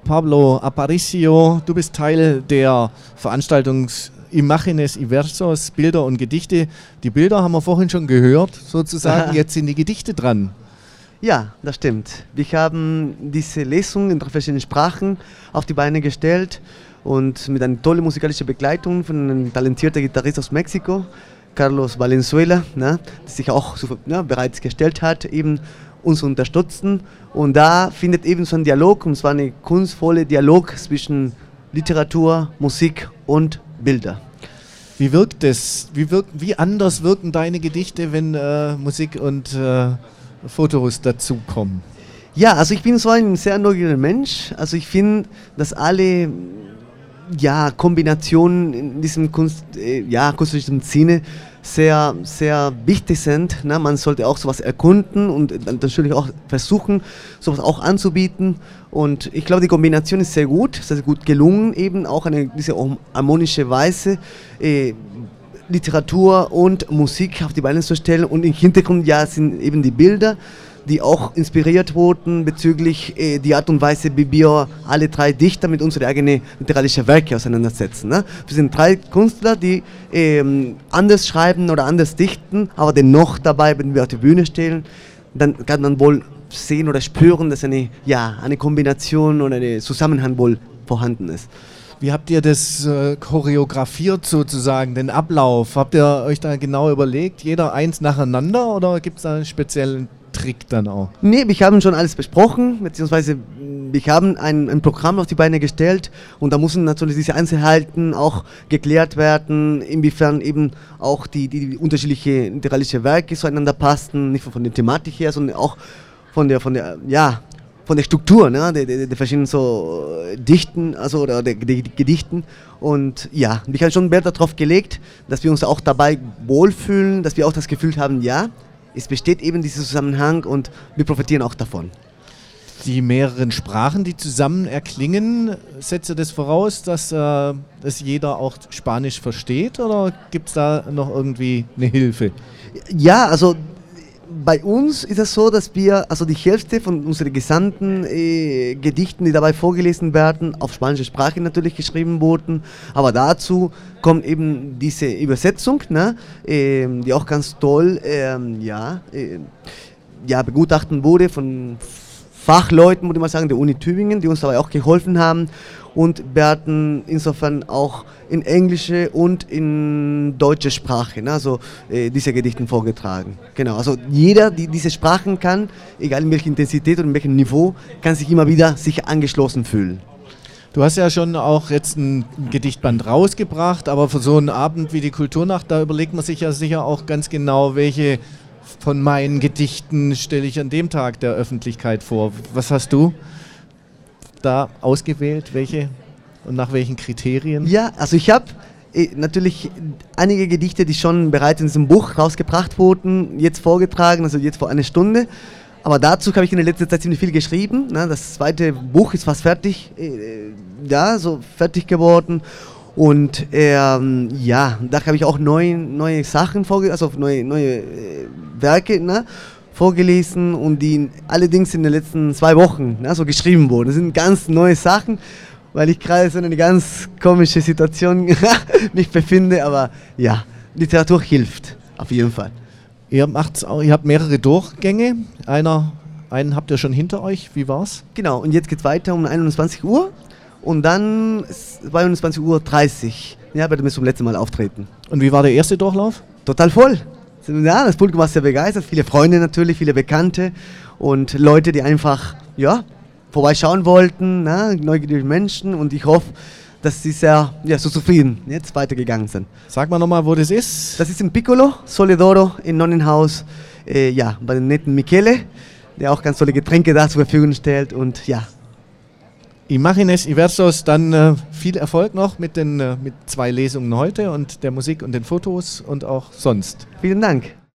Pablo Aparicio, du bist Teil der Veranstaltung Imágenes y Versos, Bilder und Gedichte. Die Bilder haben wir vorhin schon gehört, sozusagen, jetzt sind die Gedichte dran. Ja, das stimmt. Wir haben diese Lesung in 3 verschiedenen Sprachen auf die Beine gestellt und mit einer tollen musikalischen Begleitung von einem talentierten Gitarrist aus Mexiko, Carlos Valenzuela, der sich auch bereits gestellt hat, eben uns unterstützen. Und da findet eben so ein Dialog, und zwar eine kunstvolle Dialog zwischen Literatur, Musik und Bilder. Wie wirkt es? Wie anders wirken deine Gedichte, wenn Musik und Fotos dazukommen? Ja, also ich bin so ein sehr neugieriger Mensch. Also ich finde, dass alle Kombinationen in diesem künstlerischen Sinne sehr, sehr wichtig sind. Man sollte auch sowas erkunden und natürlich auch versuchen, sowas auch anzubieten. Und ich glaube, die Kombination ist sehr gut, sehr gut gelungen, eben auch diese harmonische Weise, Literatur und Musik auf die Beine zu stellen. Und im Hintergrund sind eben die Bilder, die auch inspiriert wurden bezüglich die Art und Weise, wie wir alle 3 Dichter mit unseren eigenen literarischen Werke auseinandersetzen. Wir sind 3 Künstler, die anders schreiben oder anders dichten, aber dennoch dabei, wenn wir auf die Bühne stehen, dann kann man wohl sehen oder spüren, dass eine Kombination oder ein Zusammenhang wohl vorhanden ist. Wie habt ihr das choreografiert sozusagen, den Ablauf? Habt ihr euch da genau überlegt, jeder eins nacheinander oder gibt es da einen speziellen Trick dann auch? Nee, wir haben schon alles besprochen, beziehungsweise wir haben ein Programm auf die Beine gestellt und da müssen natürlich diese Einzelheiten auch geklärt werden, inwiefern eben auch die unterschiedlichen literarischen Werke zueinander passen, nicht nur von der Thematik her, sondern auch von der Struktur, der verschiedenen so Dichten, also oder der Gedichten. Und ja, wir haben schon Wert darauf gelegt, dass wir uns auch dabei wohlfühlen, dass wir auch das Gefühl haben, es besteht eben dieser Zusammenhang und wir profitieren auch davon. Die mehreren Sprachen, die zusammen erklingen, setzt das voraus, dass jeder auch Spanisch versteht oder gibt es da noch irgendwie eine Hilfe? Ja, also bei uns ist es so, dass wir, also die Hälfte von unseren gesamten Gedichten, die dabei vorgelesen werden, auf spanische Sprache natürlich geschrieben wurden, aber dazu kommt eben diese Übersetzung, die auch ganz toll begutachtet wurde von Fachleuten, würde man sagen, der Uni Tübingen, die uns dabei auch geholfen haben und werden insofern auch in englische und in deutsche Sprache, diese Gedichte vorgetragen. Genau, also jeder, der diese Sprachen kann, egal in welcher Intensität und in welchem Niveau, kann sich immer wieder angeschlossen fühlen. Du hast ja schon auch jetzt ein Gedichtband rausgebracht, aber für so einen Abend wie die Kulturnacht, da überlegt man sich ja sicher auch ganz genau, welche von meinen Gedichten stelle ich an dem Tag der Öffentlichkeit vor. Was hast du da ausgewählt? Welche und nach welchen Kriterien? Ja, also ich habe natürlich einige Gedichte, die schon bereits in diesem Buch rausgebracht wurden, jetzt vorgetragen, also jetzt vor einer Stunde. Aber dazu habe ich in der letzten Zeit ziemlich viel geschrieben. Das zweite Buch ist fast fertig, fertig geworden. Und da habe ich auch neue Sachen neue Werke vorgelesen und die allerdings in den letzten 2 Wochen so geschrieben wurden. Das sind ganz neue Sachen, weil ich gerade so in einer ganz komischen Situation mich befinde, aber ja, Literatur hilft auf jeden Fall. Ihr habt mehrere Durchgänge, einen habt ihr schon hinter euch, wie war's? Genau, und jetzt geht's weiter um 21 Uhr. Und dann 22:30 Uhr werden wir zum letzten Mal auftreten. Und wie war der erste Durchlauf? Total voll. Ja, das Publikum war sehr begeistert, viele Freunde natürlich, viele Bekannte und Leute, die einfach vorbeischauen wollten, neugierige Menschen und ich hoffe, dass sie sehr so zufrieden jetzt weitergegangen sind. Sag mal nochmal, wo das ist. Das ist im Piccolo, Sole d'Oro, im Nonnenhaus, bei dem netten Michele, der auch ganz tolle Getränke da zur Verfügung stellt und Imágenes y Versos, dann viel Erfolg noch mit 2 Lesungen heute und der Musik und den Fotos und auch sonst. Vielen Dank.